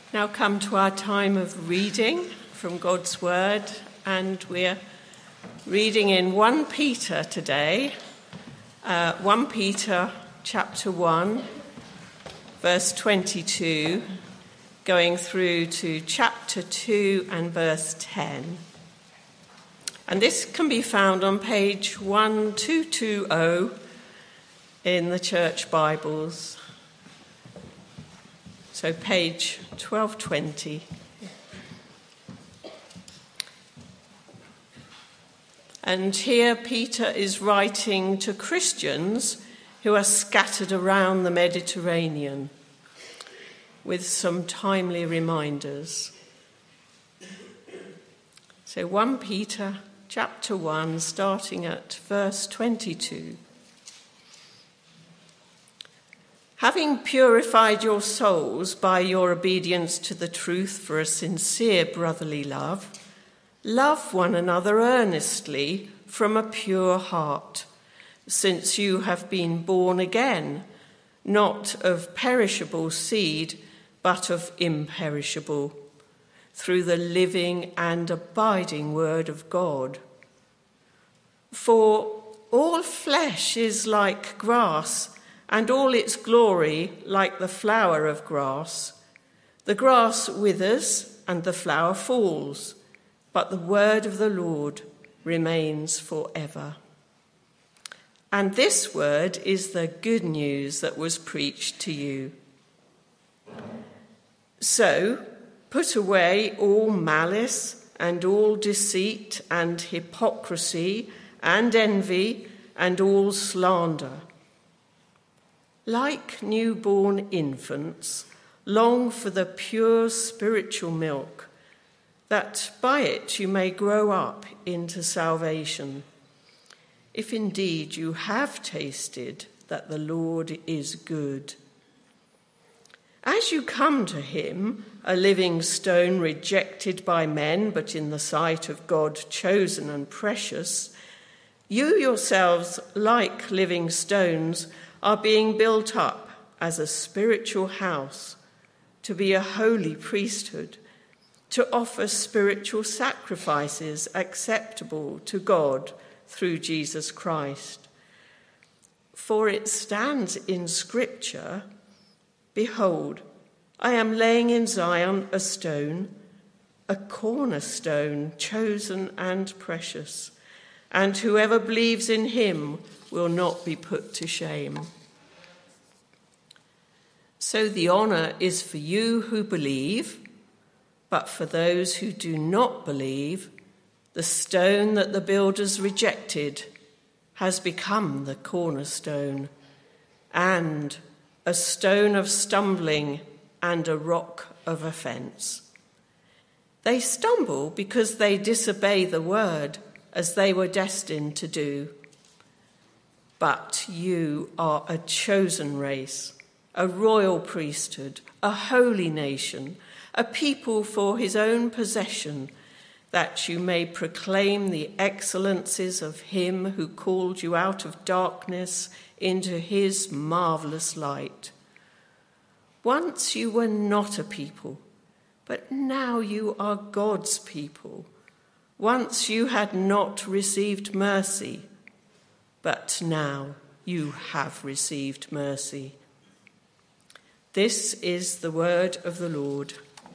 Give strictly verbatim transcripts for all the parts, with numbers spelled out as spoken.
Now come to our time of reading from God's Word, and we're reading in First Peter today, uh, First Peter chapter one, verse twenty-two, going through to chapter two and verse ten. And this can be found on page twelve twenty in the church Bibles. So page twelve twenty. And here Peter is writing to Christians who are scattered around the Mediterranean with some timely reminders. So First Peter chapter one, starting at verse twenty-two. Having purified your souls by your obedience to the truth for a sincere brotherly love, love one another earnestly from a pure heart, since you have been born again, not of perishable seed, but of imperishable, through the living and abiding word of God. For all flesh is like grass, and all its glory like the flower of grass. The grass withers and the flower falls, but the word of the Lord remains forever. And this word is the good news that was preached to you. So put away all malice and all deceit and hypocrisy and envy and all slander. Like newborn infants, long for the pure spiritual milk, that by it you may grow up into salvation, if indeed you have tasted that the Lord is good. As you come to him, a living stone rejected by men, but in the sight of God chosen and precious, you yourselves, like living stones, are being built up as a spiritual house, to be a holy priesthood, to offer spiritual sacrifices acceptable to God through Jesus Christ. For it stands in Scripture, "Behold, I am laying in Zion a stone, a cornerstone, chosen and precious, and whoever believes in him will not be put to shame." So the honour is for you who believe, but for those who do not believe, the stone that the builders rejected has become the cornerstone, and a stone of stumbling and a rock of offence. They stumble because they disobey the word, as they were destined to do. But you are a chosen race, a royal priesthood, a holy nation, a people for his own possession, that you may proclaim the excellencies of him who called you out of darkness into his marvellous light. Once you were not a people, but now you are God's people. Once you had not received mercy, but now you have received mercy. This is the word of the Lord.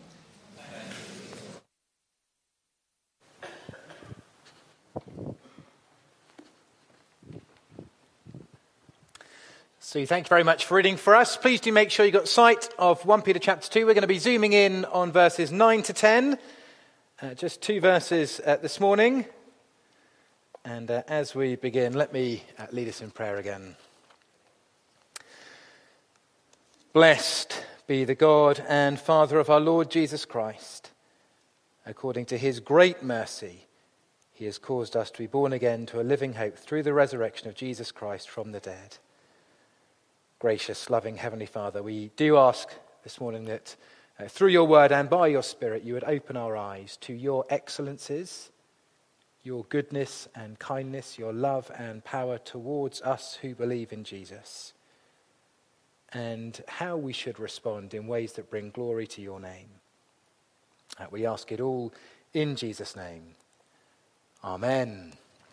So thank you very much for reading for us. Please do make sure you got sight of First Peter chapter two. We're going to be zooming in on verses nine to ten. Uh, just two verses uh, this morning. And uh, as we begin, let me uh, lead us in prayer again. Blessed be the God and Father of our Lord Jesus Christ. According to his great mercy, he has caused us to be born again to a living hope through the resurrection of Jesus Christ from the dead. Gracious, loving Heavenly Father, we do ask this morning that uh, through your word and by your Spirit, you would open our eyes to your excellencies, your goodness and kindness, your love and power towards us who believe in Jesus, and how we should respond in ways that bring glory to your name. Uh, we ask it all in Jesus' name. Amen.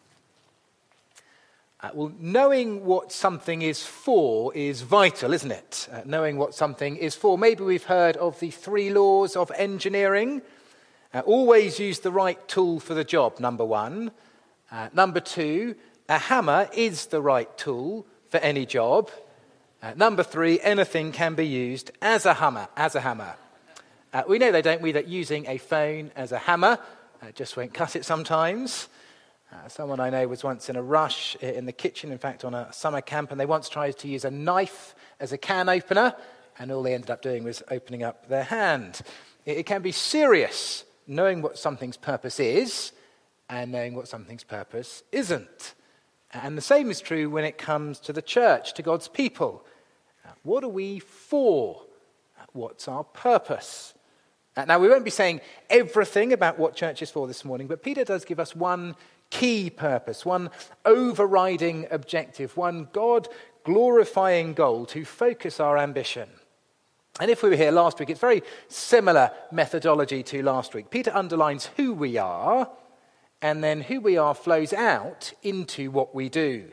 Uh, well, knowing what something is for is vital, isn't it? Uh, knowing what something is for. Maybe we've heard of the three laws of engineering. Uh, always use the right tool for the job, number one. Uh, number two, a hammer is the right tool for any job. Uh, number three, anything can be used as a hammer, as a hammer. Uh, we know, though, don't we, that using a phone as a hammer uh, just won't cut it sometimes. Uh, someone I know was once in a rush in the kitchen, in fact, on a summer camp, and they once tried to use a knife as a can opener, and all they ended up doing was opening up their hand. It, it can be serious, knowing what something's purpose is and knowing what something's purpose isn't. And the same is true when it comes to the church, to God's people. Uh, what are we for? Uh, what's our purpose? Uh, now, we won't be saying everything about what church is for this morning, but Peter does give us one key purpose, one overriding objective, one God-glorifying goal to focus our ambition. And if we were here last week, it's very similar methodology to last week. Peter underlines who we are, and then who we are flows out into what we do.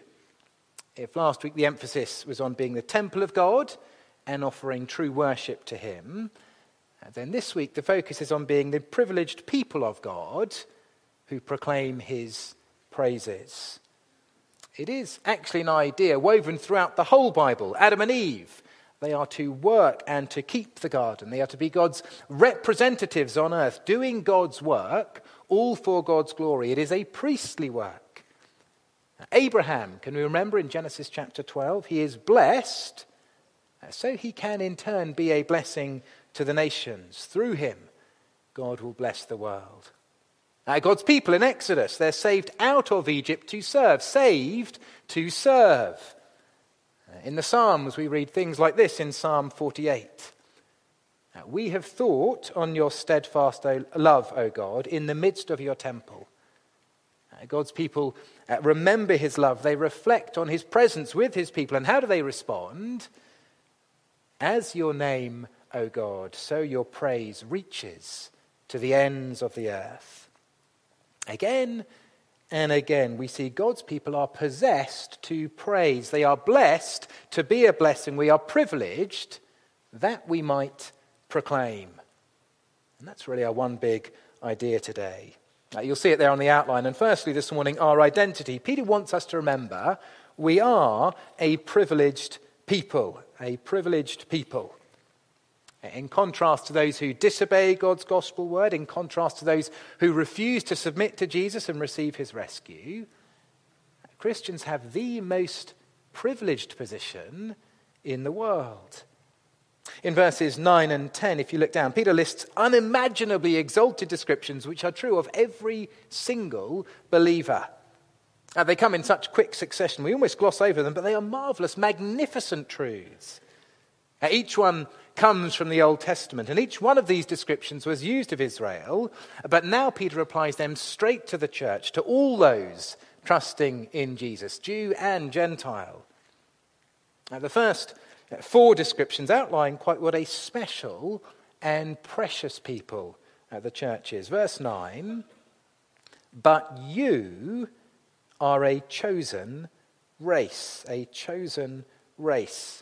If last week the emphasis was on being the temple of God and offering true worship to him, then this week the focus is on being the privileged people of God who proclaim his praises. It is actually an idea woven throughout the whole Bible. Adam and Eve, they are to work and to keep the garden. They are to be God's representatives on earth, doing God's work, all for God's glory. It is a priestly work. Abraham, can we remember in Genesis chapter twelve, he is blessed, so he can in turn be a blessing to the nations. Through him, God will bless the world. Uh, God's people in Exodus, they're saved out of Egypt to serve, saved to serve. Uh, in the Psalms, we read things like this in Psalm forty-eight. Uh, we have thought on your steadfast o- love, O God, in the midst of your temple. Uh, God's people uh, remember his love. They reflect on his presence with his people. And how do they respond? As your name, O God, so your praise reaches to the ends of the earth. Again and again, we see God's people are possessed to praise. They are blessed to be a blessing. We are privileged that we might proclaim. And that's really our one big idea today. Uh, you'll see it there on the outline. And firstly, this morning, our identity. Peter wants us to remember we are a privileged people, a privileged people. In contrast to those who disobey God's gospel word, in contrast to those who refuse to submit to Jesus and receive his rescue, Christians have the most privileged position in the world. In verses nine and ten, if you look down, Peter lists unimaginably exalted descriptions which are true of every single believer. Uh, they come in such quick succession, we almost gloss over them, but they are marvelous, magnificent truths. Uh, each one comes from the Old Testament, and each one of these descriptions was used of Israel, but now Peter applies them straight to the church, to all those trusting in Jesus, Jew and Gentile. Now, the first four descriptions outline quite what a special and precious people the church is. Verse nine, but you are a chosen race, a chosen race.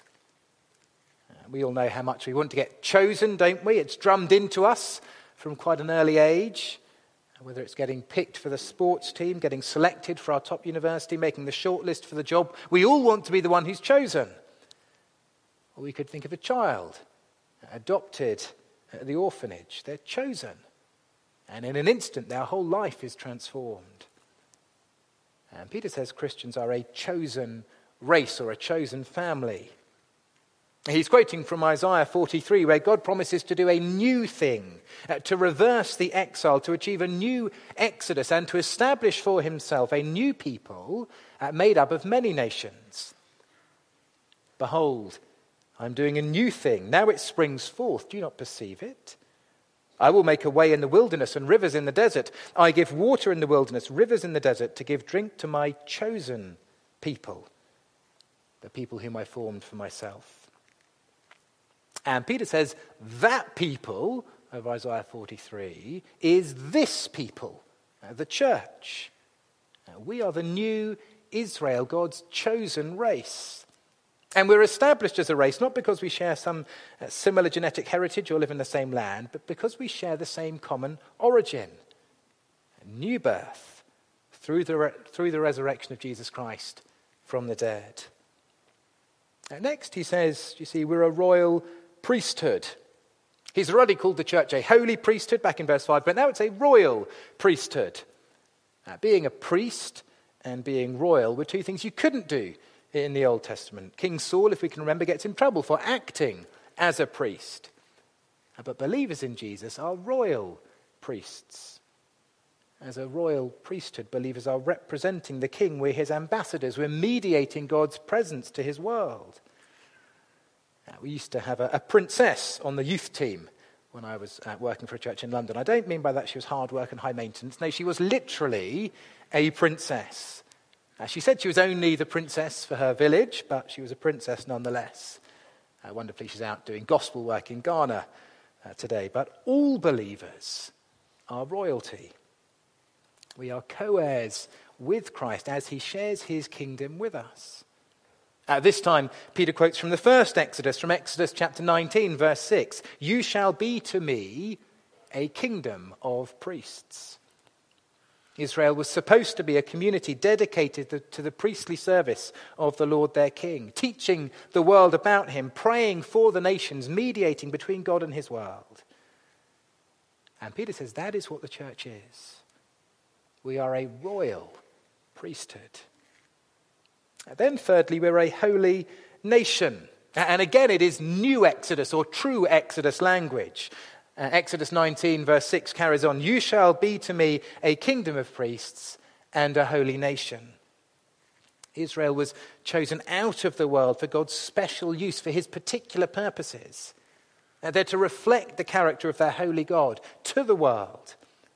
We all know how much we want to get chosen, don't we? It's drummed into us from quite an early age. Whether it's getting picked for the sports team, getting selected for our top university, making the shortlist for the job, we all want to be the one who's chosen. Or we could think of a child adopted at the orphanage. They're chosen. And in an instant, their whole life is transformed. And Peter says Christians are a chosen race or a chosen family. He's quoting from Isaiah forty-three, where God promises to do a new thing, uh, to reverse the exile, to achieve a new exodus, and to establish for himself a new people uh, made up of many nations. Behold, I'm doing a new thing. Now it springs forth. Do you not perceive it? I will make a way in the wilderness and rivers in the desert. I give water in the wilderness, rivers in the desert, to give drink to my chosen people, the people whom I formed for myself. And Peter says that people of Isaiah forty-three is this people, uh, the church. Uh, we are the new Israel, God's chosen race. And we're established as a race not because we share some uh, similar genetic heritage or live in the same land, but because we share the same common origin, a new birth through the, re- through the resurrection of Jesus Christ from the dead. Uh, next, he says, you see, we're a royal priesthood. He's already called the church a holy priesthood back in verse five, but now it's a royal priesthood. Uh, being a priest and being royal were two things you couldn't do in the Old Testament. King Saul, if we can remember, gets in trouble for acting as a priest. Uh, but believers in Jesus are royal priests. As a royal priesthood, believers are representing the king. We're his ambassadors. We're mediating God's presence to his world. Uh, we used to have a, a princess on the youth team when I was uh, working for a church in London. I don't mean by that she was hard work and high maintenance. No, she was literally a princess. Uh, she said she was only the princess for her village, but she was a princess nonetheless. Uh, wonderfully, she's out doing gospel work in Ghana uh, today. But all believers are royalty. We are co-heirs with Christ as he shares his kingdom with us. At this time, Peter quotes from the first Exodus, from Exodus chapter nineteen, verse six. You shall be to me a kingdom of priests. Israel was supposed to be a community dedicated to the priestly service of the Lord their King, teaching the world about him, praying for the nations, mediating between God and his world. And Peter says that is what the church is. We are a royal priesthood. And then thirdly, we're a holy nation. And again, it is new Exodus or true Exodus language. Uh, Exodus nineteen verse six carries on, you shall be to me a kingdom of priests and a holy nation. Israel was chosen out of the world for God's special use, for his particular purposes. And they're to reflect the character of their holy God to the world.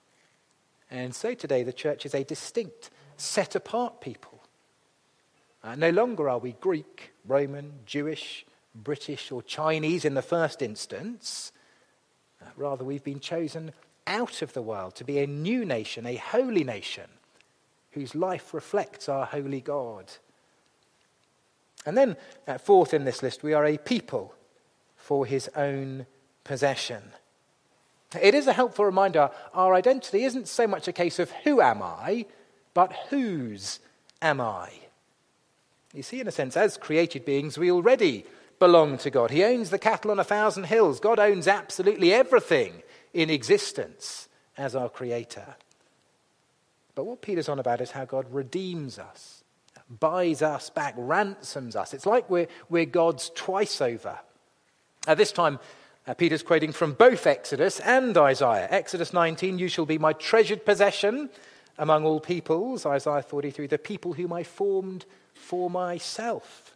And so today the church is a distinct, set-apart people. Uh, no longer are we Greek, Roman, Jewish, British or Chinese in the first instance. Uh, rather, we've been chosen out of the world to be a new nation, a holy nation, whose life reflects our holy God. And then, uh, fourth in this list, we are a people for his own possession. It is a helpful reminder, our identity isn't so much a case of who am I, but whose am I? You see, in a sense, as created beings, we already belong to God. He owns the cattle on a thousand hills. God owns absolutely everything in existence as our creator. But what Peter's on about is how God redeems us, buys us back, ransoms us. It's like we're, we're God's twice over. At this time, uh, Peter's quoting from both Exodus and Isaiah. Exodus nineteen, you shall be my treasured possession among all peoples. Isaiah forty-three, the people whom I formed for myself.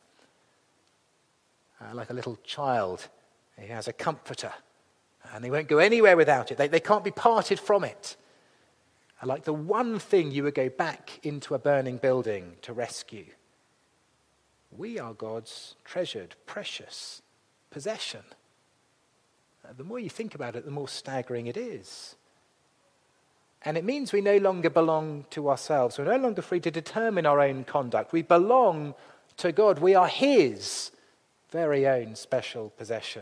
Uh, like a little child, he has a comforter, and they won't go anywhere without it. They, they can't be parted from it. Uh, like the one thing you would go back into a burning building to rescue. We are God's treasured, precious possession. Uh, the more you think about it, the more staggering it is. And it means we no longer belong to ourselves. We're no longer free to determine our own conduct. We belong to God. We are his very own special possession.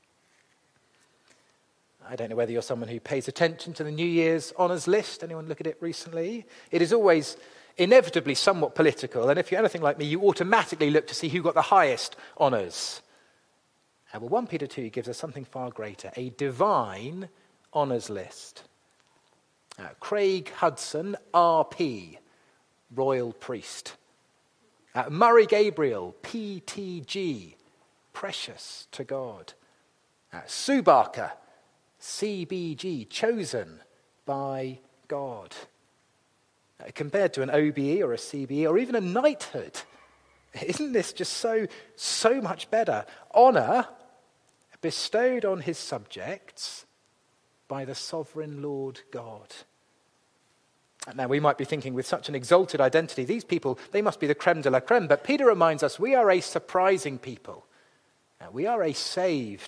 I don't know whether you're someone who pays attention to the New Year's honours list. Anyone look at it recently? It is always inevitably somewhat political. And if you're anything like me, you automatically look to see who got the highest honours. Uh, well, First Peter two gives us something far greater, a divine honours list. Uh, Craig Hudson, R P, Royal Priest. Uh, Murray Gabriel, P T G, Precious to God. Uh, Sue Barker, C B G, Chosen by God. Uh, compared to an O B E or a C B E or even a knighthood, isn't this just so, so much better? Honour bestowed on his subjects by the sovereign Lord God. Now, we might be thinking with such an exalted identity, these people, they must be the creme de la creme. But Peter reminds us we are a surprising people. Now, we are a saved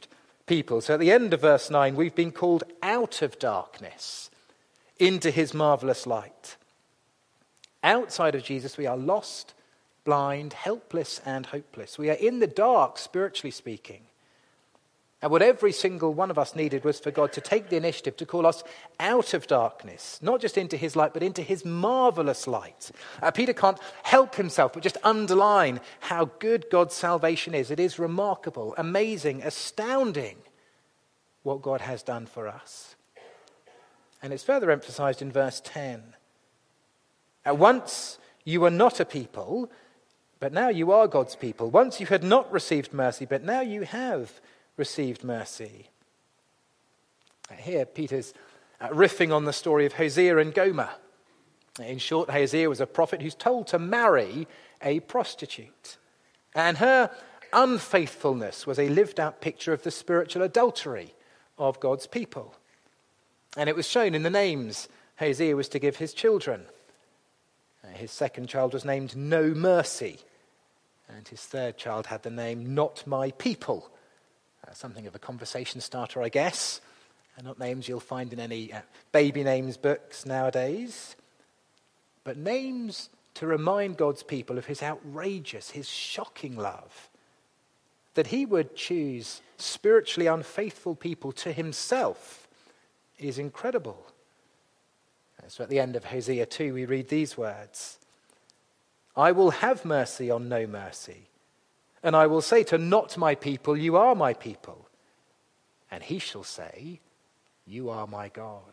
people. So at the end of verse nine, we've been called out of darkness into his marvelous light. Outside of Jesus, we are lost, blind, helpless, and hopeless. We are in the dark, spiritually speaking. And what every single one of us needed was for God to take the initiative to call us out of darkness, not just into his light, but into his marvelous light. Uh, Peter can't help himself but just underline how good God's salvation is. It is remarkable, amazing, astounding what God has done for us. And it's further emphasized in verse ten. At once you were not a people, but now you are God's people. Once you had not received mercy, but now you have received mercy. Here, Peter's riffing on the story of Hosea and Gomer. In short, Hosea was a prophet who's told to marry a prostitute. And her unfaithfulness was a lived-out picture of the spiritual adultery of God's people. And it was shown in the names Hosea was to give his children. His second child was named No Mercy. And his third child had the name Not My People. Uh, something of a conversation starter, I guess. Uh, not names you'll find in any uh, baby names books nowadays. But names to remind God's people of his outrageous, his shocking love. That he would choose spiritually unfaithful people to himself is incredible. And so at the end of Hosea two, we read these words. I will have mercy on no mercy. And I will say to not my people, you are my people. And he shall say, you are my God.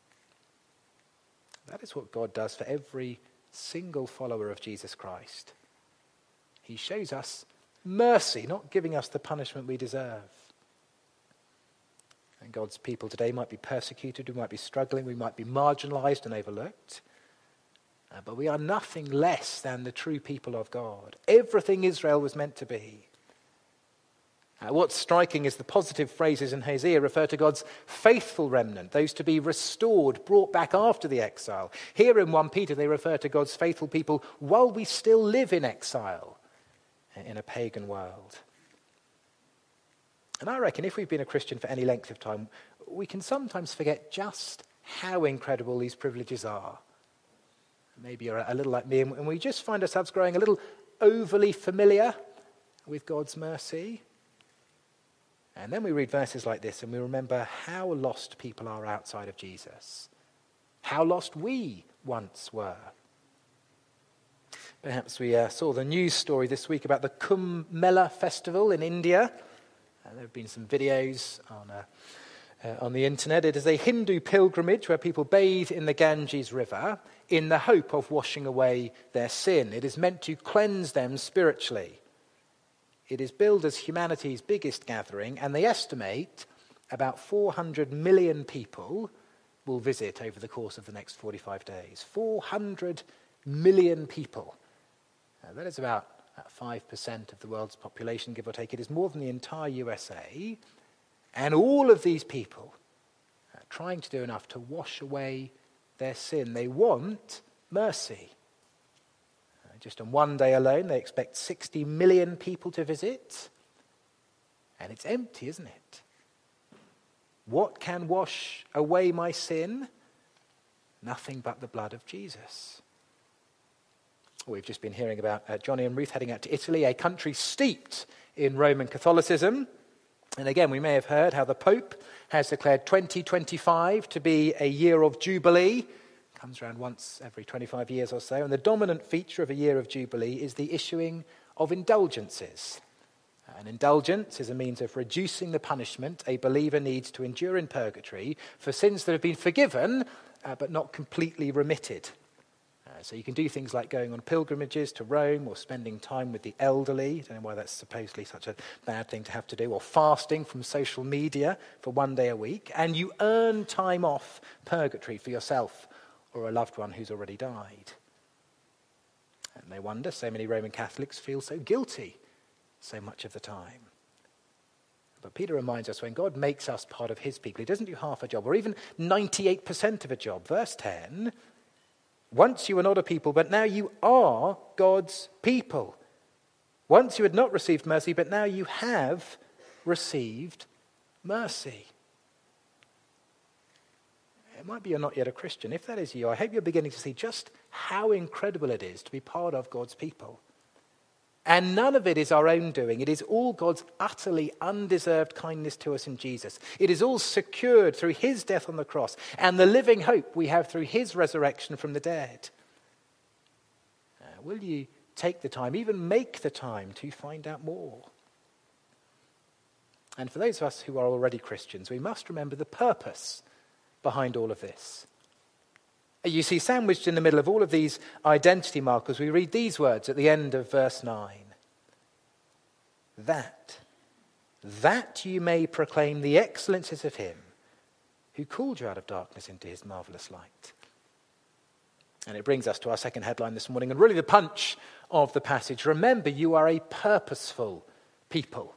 That is what God does for every single follower of Jesus Christ. He shows us mercy, not giving us the punishment we deserve. And God's people today might be persecuted, we might be struggling, we might be marginalized and overlooked. Uh, but we are nothing less than the true people of God. Everything Israel was meant to be. Uh, what's striking is the positive phrases in Hosea refer to God's faithful remnant, those to be restored, brought back after the exile. Here in First Peter they refer to God's faithful people while we still live in exile in a pagan world. And I reckon if we've been a Christian for any length of time, we can sometimes forget just how incredible these privileges are. Maybe you're a little like me, and we just find ourselves growing a little overly familiar with God's mercy. And then we read verses like this, and we remember how lost people are outside of Jesus. How lost we once were. Perhaps we uh, saw the news story this week about the Kumbh Mela festival in India. Uh, there have been some videos on uh, uh, on the internet. It is a Hindu pilgrimage where people bathe in the Ganges River in the hope of washing away their sin. It is meant to cleanse them spiritually. It is billed as humanity's biggest gathering, and they estimate about four hundred million people will visit over the course of the next forty-five days. four hundred million people. Uh, that is about five percent of the world's population, give or take. It is more than the entire U S A. And all of these people are trying to do enough to wash away their sin. They want mercy. Uh, just on one day alone, they expect sixty million people to visit. And it's empty, isn't it? What can wash away my sin? Nothing but the blood of Jesus. We've just been hearing about uh, Johnny and Ruth heading out to Italy, a country steeped in Roman Catholicism. And again, we may have heard how the Pope has declared twenty twenty-five to be a year of Jubilee. Comes around once every twenty-five years or so. And the dominant feature of a year of Jubilee is the issuing of indulgences. An indulgence is a means of reducing the punishment a believer needs to endure in purgatory for sins that have been forgiven uh, but not completely remitted. Uh, so you can do things like going on pilgrimages to Rome or spending time with the elderly. I don't know why that's supposedly such a bad thing to have to do. Or fasting from social media for one day a week. And you earn time off purgatory for yourself or a loved one who's already died. And no wonder so many Roman Catholics feel so guilty so much of the time. But Peter reminds us when God makes us part of his people, he doesn't do half a job or even ninety-eight percent of a job. Verse ten, once you were not a people, but now you are God's people. Once you had not received mercy, but now you have received mercy. It might be you're not yet a Christian. If that is you, I hope you're beginning to see just how incredible it is to be part of God's people. And none of it is our own doing. It is all God's utterly undeserved kindness to us in Jesus. It is all secured through his death on the cross and the living hope we have through his resurrection from the dead. Uh, will you take the time, even make the time to find out more? And for those of us who are already Christians, we must remember the purpose behind all of this. You see, sandwiched in the middle of all of these identity markers, we read these words at the end of verse nine. That, that you may proclaim the excellencies of him who called you out of darkness into his marvelous light. And it brings us to our second headline this morning, and really the punch of the passage. Remember, you are a purposeful people,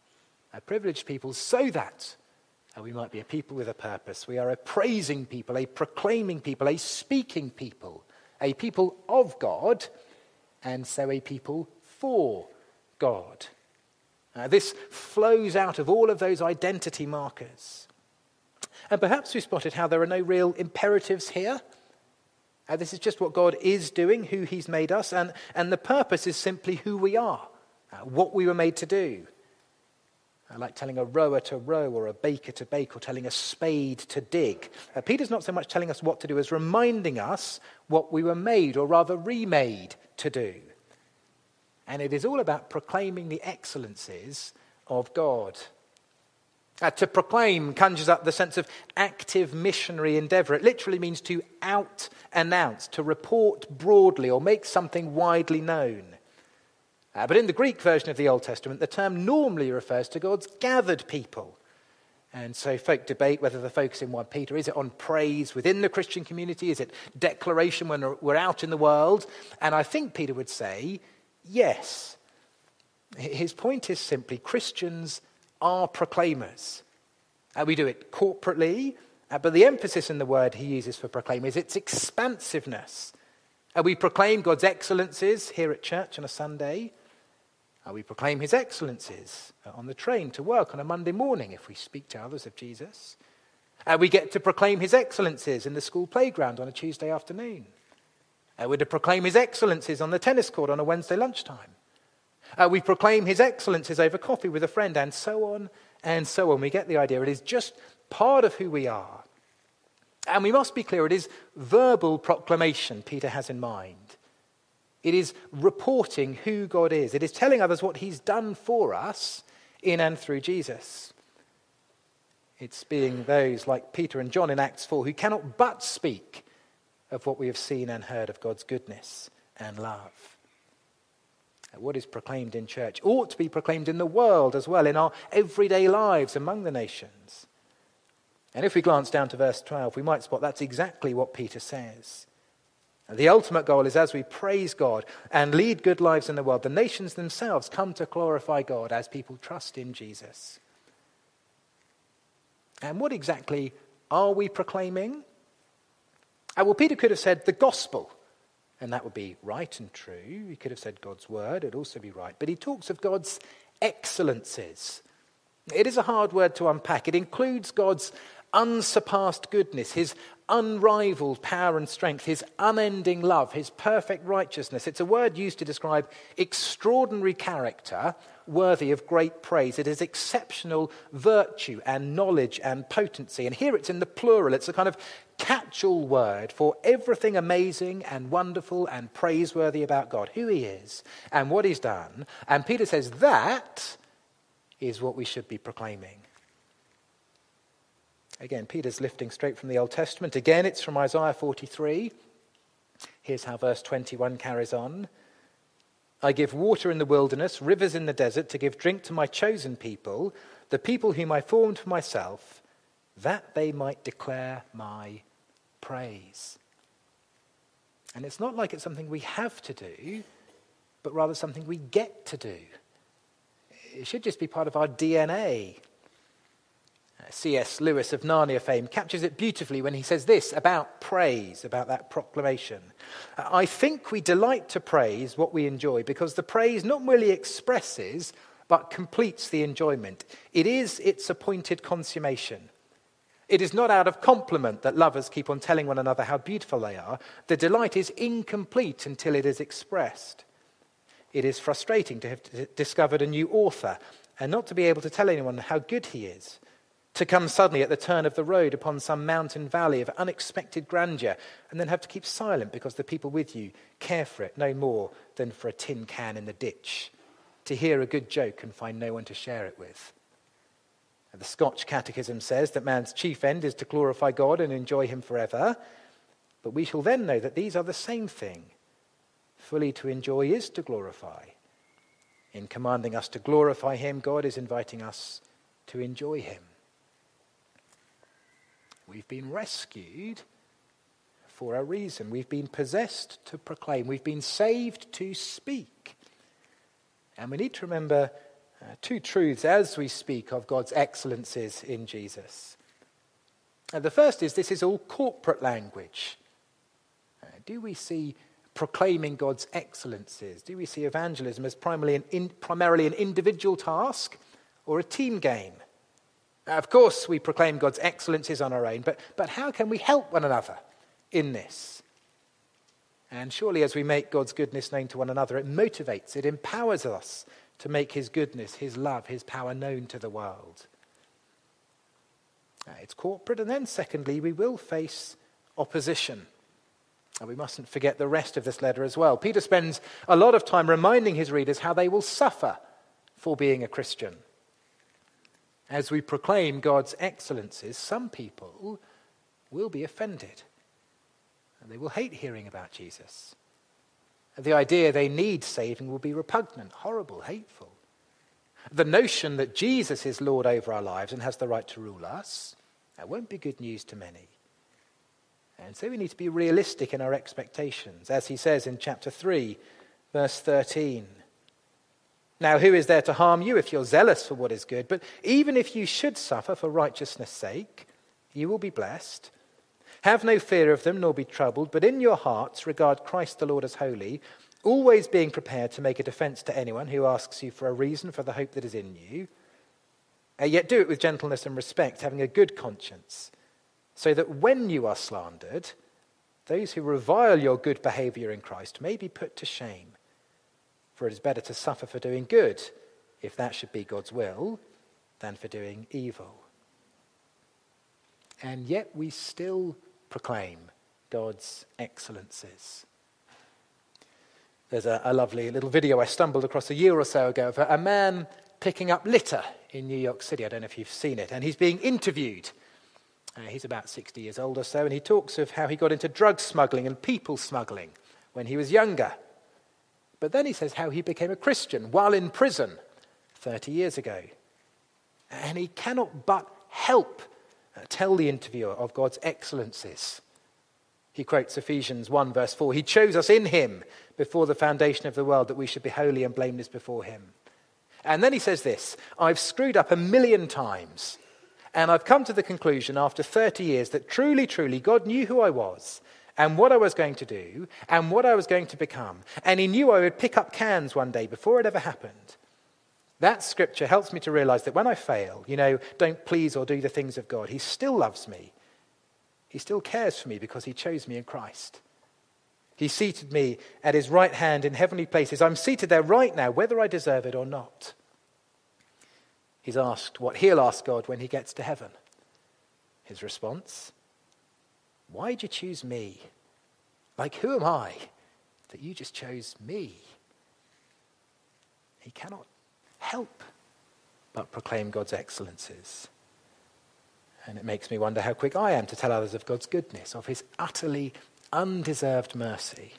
a privileged people, so that and we might be a people with a purpose. We are a praising people, a proclaiming people, a speaking people, a people of God, and so a people for God. Uh, this flows out of all of those identity markers. And perhaps we spotted how there are no real imperatives here. Uh, this is just what God is doing, who he's made us, and, and the purpose is simply who we are, uh, what we were made to do. Like telling a rower to row or a baker to bake or telling a spade to dig. Uh, Peter's not so much telling us what to do as reminding us what we were made, or rather remade, to do. And it is all about proclaiming the excellencies of God. Uh, to proclaim conjures up the sense of active missionary endeavour. It literally means to out-announce, to report broadly or make something widely known. Uh, but in the Greek version of the Old Testament, the term normally refers to God's gathered people. And so folk debate whether the focus in First Peter, is it on praise within the Christian community? Is it declaration when we're out in the world? And I think Peter would say, yes. His point is simply Christians are proclaimers. Uh, we do it corporately, uh, but the emphasis in the word he uses for proclaim is its expansiveness. Uh, we proclaim God's excellencies here at church on a Sunday. Uh, we proclaim his excellencies uh, on the train to work on a Monday morning if we speak to others of Jesus. Uh, we get to proclaim his excellencies in the school playground on a Tuesday afternoon. Uh, we're to proclaim his excellencies on the tennis court on a Wednesday lunchtime. Uh, we proclaim his excellencies over coffee with a friend, and so on and so on. We get the idea. It is just part of who we are. And we must be clear, it is verbal proclamation Peter has in mind. It is reporting who God is. It is telling others what he's done for us in and through Jesus. It's being those like Peter and John in Acts four who cannot but speak of what we have seen and heard of God's goodness and love. What is proclaimed in church ought to be proclaimed in the world as well, in our everyday lives among the nations. And if we glance down to verse twelve, we might spot that's exactly what Peter says. And the ultimate goal is as we praise God and lead good lives in the world, the nations themselves come to glorify God as people trust in Jesus. And what exactly are we proclaiming? Uh, well, Peter could have said the gospel, and that would be right and true. He could have said God's word, it would also be right. But he talks of God's excellencies. It is a hard word to unpack. It includes God's unsurpassed goodness, his unrivaled power and strength, his unending love, his perfect righteousness. It's a word used to describe extraordinary character worthy of great praise. It is exceptional virtue and knowledge and potency. And here it's in the plural. It's a kind of catch-all word for everything amazing and wonderful and praiseworthy about God, who he is and what he's done. And Peter says that is what we should be proclaiming. Again, Peter's lifting straight from the Old Testament. Again, it's from Isaiah forty-three. Here's how verse twenty-one carries on. I give water in the wilderness, rivers in the desert, to give drink to my chosen people, the people whom I formed for myself, that they might declare my praise. And it's not like it's something we have to do, but rather something we get to do. It should just be part of our D N A. C S Lewis of Narnia fame captures it beautifully when he says this about praise, about that proclamation. I think we delight to praise what we enjoy because the praise not merely expresses, but completes the enjoyment. It is its appointed consummation. It is not out of compliment that lovers keep on telling one another how beautiful they are. The delight is incomplete until it is expressed. It is frustrating to have d- discovered a new author and not to be able to tell anyone how good he is. To come suddenly at the turn of the road upon some mountain valley of unexpected grandeur and then have to keep silent because the people with you care for it no more than for a tin can in the ditch. To hear a good joke and find no one to share it with. And the Scotch Catechism says that man's chief end is to glorify God and enjoy him forever. But we shall then know that these are the same thing. Fully to enjoy is to glorify. In commanding us to glorify him, God is inviting us to enjoy him. We've been rescued for a reason. We've been possessed to proclaim. We've been saved to speak. And we need to remember uh, two truths as we speak of God's excellencies in Jesus. Uh, the first is this is all corporate language. Uh, do we see proclaiming God's excellencies? Do we see evangelism as primarily an, in, primarily an individual task or a team game? Uh, of course, we proclaim God's excellencies on our own, but, but how can we help one another in this? And surely as we make God's goodness known to one another, it motivates, it empowers us to make his goodness, his love, his power known to the world. Uh, it's corporate, and then secondly, we will face opposition. And we mustn't forget the rest of this letter as well. Peter spends a lot of time reminding his readers how they will suffer for being a Christian. As we proclaim God's excellencies, some people will be offended. And they will hate hearing about Jesus. The idea they need saving will be repugnant, horrible, hateful. The notion that Jesus is Lord over our lives and has the right to rule us, that won't be good news to many. And so we need to be realistic in our expectations, as he says in chapter three, verse thirteen. Now, who is there to harm you if you're zealous for what is good? But even if you should suffer for righteousness' sake, you will be blessed. Have no fear of them, nor be troubled, but in your hearts regard Christ the Lord as holy, always being prepared to make a defense to anyone who asks you for a reason for the hope that is in you. Uh, yet do it with gentleness and respect, having a good conscience, so that when you are slandered, those who revile your good behavior in Christ may be put to shame. For it is better to suffer for doing good, if that should be God's will, than for doing evil. And yet we still proclaim God's excellencies. There's a, a lovely little video I stumbled across a year or so ago of a, a man picking up litter in New York City. I don't know if you've seen it. And he's being interviewed. Uh, he's about sixty years old or so, and he talks of how he got into drug smuggling and people smuggling when he was younger. But then he says how he became a Christian while in prison thirty years ago. And he cannot but help uh, tell the interviewer of God's excellencies. He quotes Ephesians one verse four. He chose us in him before the foundation of the world that we should be holy and blameless before him. And then he says this, I've screwed up a million times, and I've come to the conclusion after thirty years that truly, truly God knew who I was and what I was going to do and what I was going to become. And he knew I would pick up cans one day before it ever happened. That scripture helps me to realize that when I fail, you know, don't please or do the things of God, he still loves me. He still cares for me because he chose me in Christ. He seated me at his right hand in heavenly places. I'm seated there right now, whether I deserve it or not. He's asked what he'll ask God when he gets to heaven. His response, why'd you choose me? Like, who am I that you just chose me? He cannot help but proclaim God's excellencies. And it makes me wonder how quick I am to tell others of God's goodness, of his utterly undeserved mercy.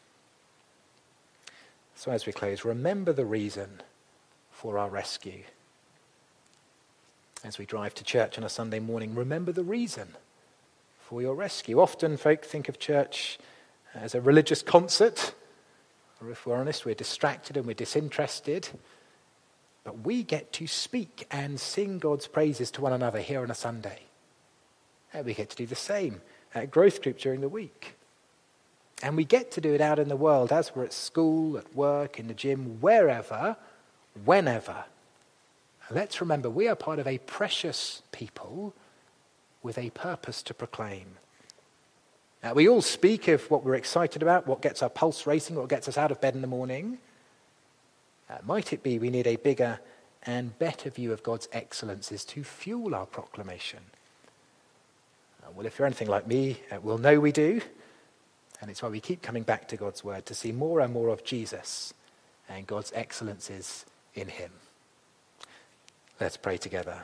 So as we close, remember the reason for our rescue. As we drive to church on a Sunday morning, remember the reason for your rescue. Often folk think of church as a religious concert, or if we're honest, we're distracted and we're disinterested. But we get to speak and sing God's praises to one another here on a Sunday. And we get to do the same at growth group during the week. And we get to do it out in the world as we're at school, at work, in the gym, wherever whenever. Let's remember, we are part of a precious people with a purpose to proclaim. Now, we all speak of what we're excited about, what gets our pulse racing, what gets us out of bed in the morning. Uh, might it be we need a bigger and better view of God's excellences to fuel our proclamation? Uh, well, if you're anything like me, uh, we'll know we do. And it's why we keep coming back to God's word to see more and more of Jesus and God's excellences in him. Let's pray together.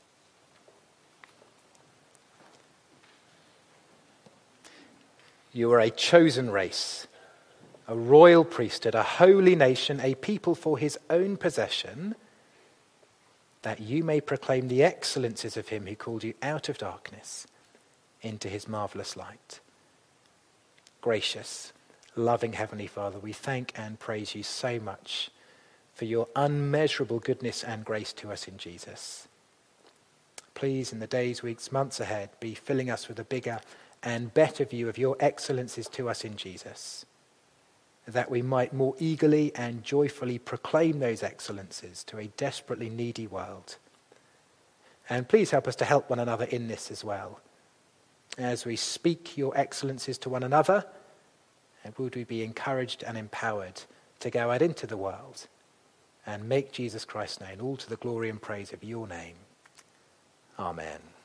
You are a chosen race, a royal priesthood, a holy nation, a people for his own possession, that you may proclaim the excellences of him who called you out of darkness into his marvelous light. Gracious, loving Heavenly Father, we thank and praise you so much for your unmeasurable goodness and grace to us in Jesus. Please, in the days, weeks, months ahead, be filling us with a bigger and better view of your excellences to us in Jesus, that we might more eagerly and joyfully proclaim those excellences to a desperately needy world. And please help us to help one another in this as well. As we speak your excellences to one another, and would we be encouraged and empowered to go out into the world and make Jesus Christ known, all to the glory and praise of your name. Amen.